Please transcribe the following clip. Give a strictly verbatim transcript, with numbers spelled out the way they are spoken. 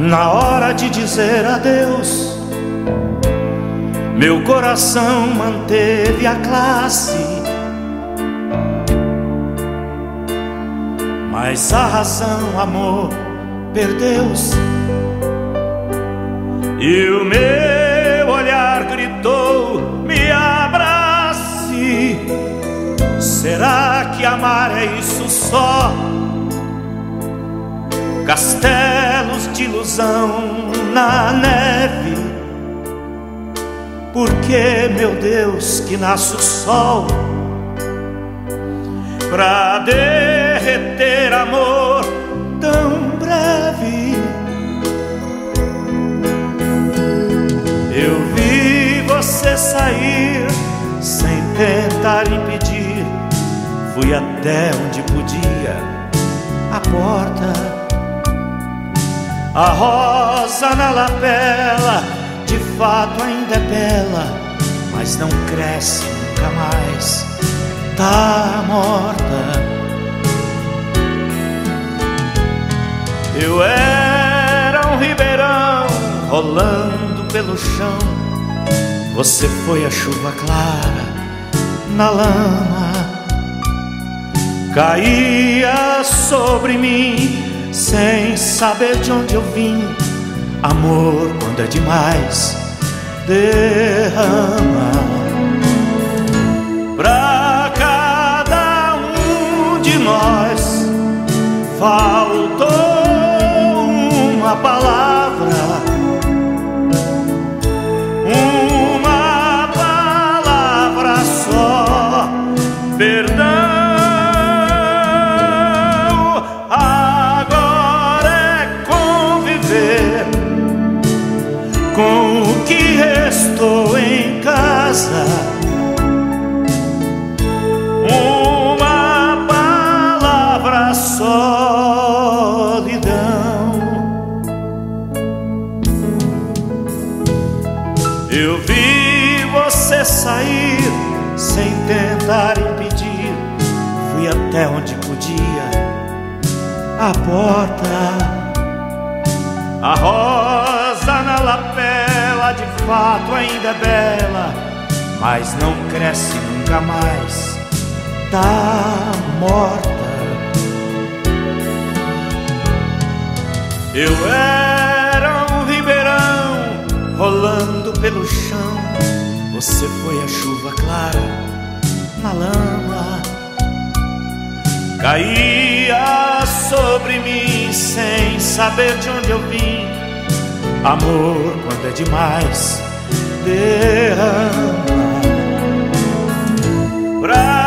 Na hora de dizer adeus, meu coração manteve a classe, mas a razão, amor, perdeu-se. E o meu olhar gritou: me abrace. Será que amar é isso só? Castelos de ilusão na neve. Por que, meu Deus, que nasce o sol pra derreter amor tão breve? Eu vi você sair sem tentar impedir. Fui até onde podia, a porta. A rosa na lapela, de fato ainda é bela, mas não cresce nunca mais, tá morta. Eu era um ribeirão rolando pelo chão. Você foi a chuva clara na lama. Caía sobre mim sem saber de onde eu vim. Amor, quando é demais, derrama. Pra cada um de nós faltou uma palavra, uma palavra só: perdão. Com o que restou em casa, uma palavra: solidão. Eu vi você sair sem tentar impedir. Fui até onde podia, a porta. A rosa na lapela, de fato ainda é bela, mas não cresce nunca mais, tá morta. Eu era um ribeirão rolando pelo chão. Você foi a chuva clara na lama. Caía sobre mim sem saber de onde eu vim. Amor, quando é demais, derrama. Pra